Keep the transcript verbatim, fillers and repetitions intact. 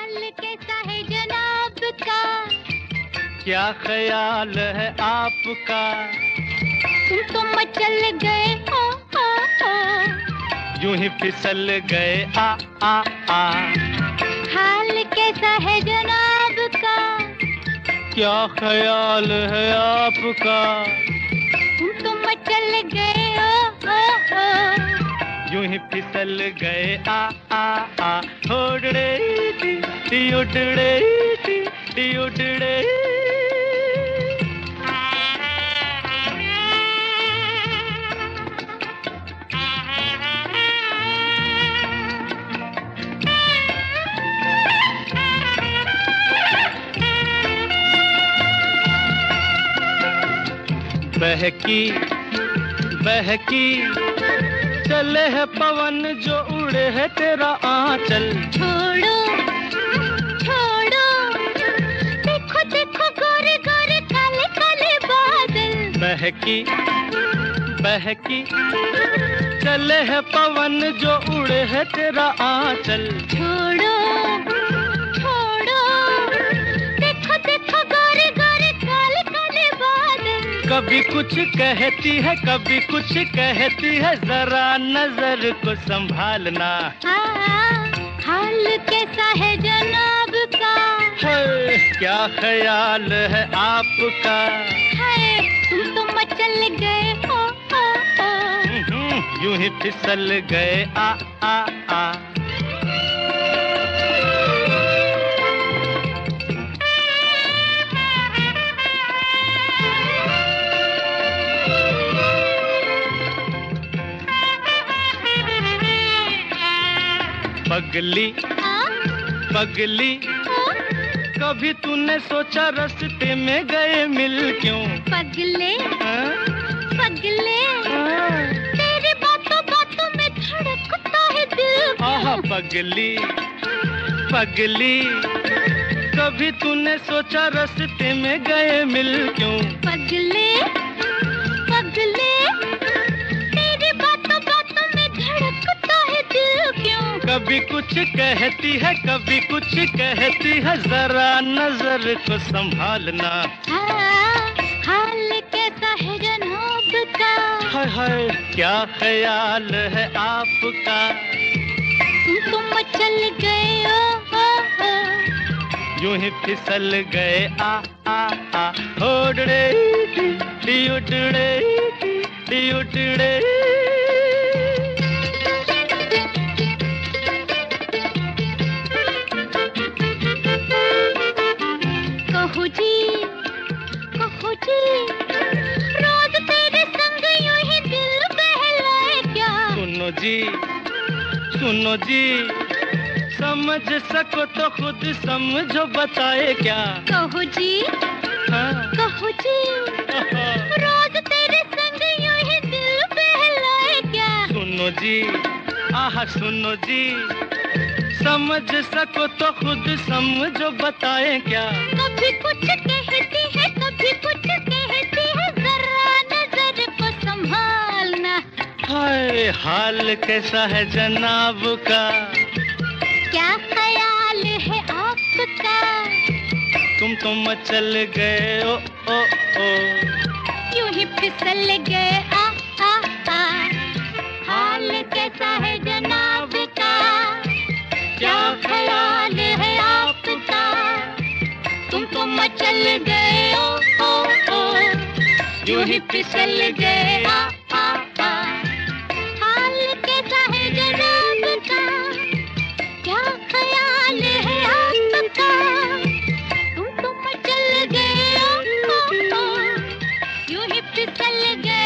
हाल कैसा है जनाब का? क्या ख्याल है आपका? तुम तो मचल गए ओ ओ ओ, यूं ही फिसल गए आ आ आ। हाल कैसा है जनाब का? क्या ख्याल है आपका? तुम तो मचल गए ओ ओ ओ, यूं ही फिसल गए आ आ आ। उड़ड़े टी टी उड़ड़े टी टी उड़ड़े। बहकी बहकी चले है पवन जो उड़े है तेरा आंचल। छोड़ो छोड़ो, देखो देखो गोरे गोरे काले काले बादल। बहकी बहकी चले है पवन जो उड़े है तेरा आंचल। छोड़ो छोड़ो, देखो देखो गोरे गोरे काले काले बादल। कभी कुछ कहती है कभी कुछ कहती है, जरा नजर को संभालना। हाँ, हाल कैसा है जनाब का? है, क्या ख्याल है आपका? है, तुम तो मचल गए ओ ओ ओ, यूं ही फिसल गए आ आ आ। पगली पगली कभी तूने सोचा रास्ते में गए मिल क्यों? पगले हाँ? पगले, हाँ? तेरी बातों बातों में धड़कता है दिल। आहा पगली पगली कभी तूने सोचा रास्ते में गए मिल क्यों? पगले पगले, तेरी बातों बातों में धड़कता है दिल क्यों? कभी कुछ कहती है कभी कुछ कहती है, जरा नजर को संभालना। हाँ, हाल कैसा है जनाब का? हाय हाय, क्या ख्याल है आपका? तुम तो मचल गए ओ ओ ओ, यूं ही फिसल गए आ आ आ। उड़ड़े टी उड़ड़े टी उड़ड़े। कहो जी कहो जी, रोज तेरे संग यूं ही दिल बहलाए क्या? सुनो जी सुनो जी, समझ सको तो खुद समझो, बताए क्या? कहो जी हाँ? कहो जी, रोज तेरे संग यूं ही दिल बहलाए क्या? सुनो जी आह सुनो जी, समझ सको तो खुद समझो, बताए क्या? कभी कुछ कहती है कभी कुछ कहती है, जरा नजर को संभालना। हाय, हाल कैसा है जनाब का? क्या ख्याल है आपका? तुम तो मचल गए ओ ओ ओ, यूं ही फिसल गए आ आ आ। हाल कैसा है जनाब का? क्या ख्याल है आपका? तुम तो मचल गए ओ ओ ओ, यूं ही फिसल गए आ आ आ। हाल कैसा है जनाब का? क्या ख्याल है आपका? तुम तो मचल गए ओ ओ ओ, यूं ही फिसल गए।